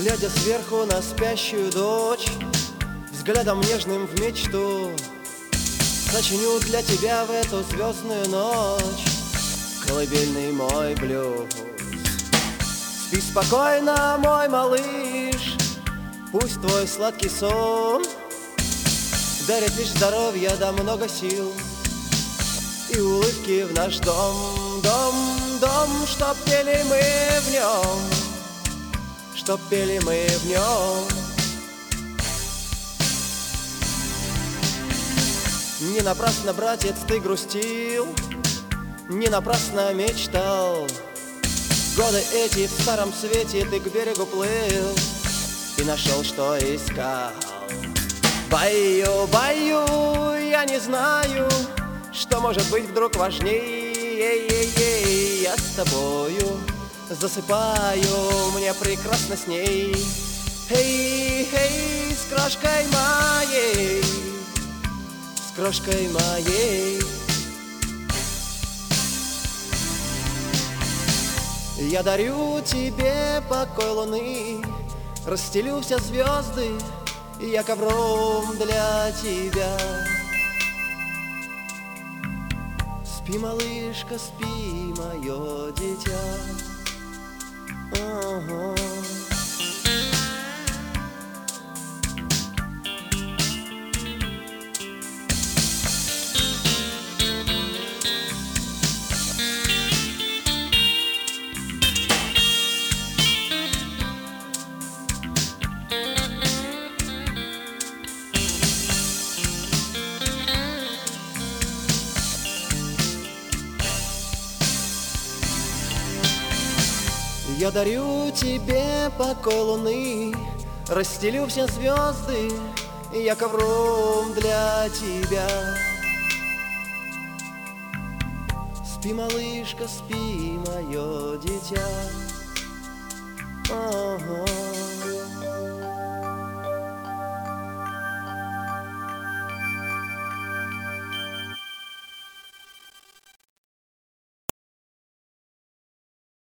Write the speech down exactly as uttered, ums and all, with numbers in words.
Глядя сверху на спящую дочь, взглядом нежным в мечту, сочиню для тебя в эту звездную ночь колыбельный мой блюз. Спи спокойно, мой малыш, пусть твой сладкий сон дарит лишь здоровье да много сил и улыбки в наш дом, дом, дом, чтоб пели мы в нем, чтоб пели мы в нем. Не напрасно, братец, ты грустил, не напрасно мечтал. Годы эти в старом свете ты к берегу плыл и нашел, что искал. Баю, баю, я не знаю, что может быть вдруг важней. Я с тобою засыпаю, мне прекрасно с ней. Эй, эй, с крошкой моей, с крошкой моей. Я дарю тебе покой луны, расстелю все звезды, я ковром для тебя. Спи, малышка, спи, мое дитя. Ага. Я дарю тебе покой луны, расстелю все звезды, я ковром для тебя. Спи, малышка, спи, мое дитя. Ага.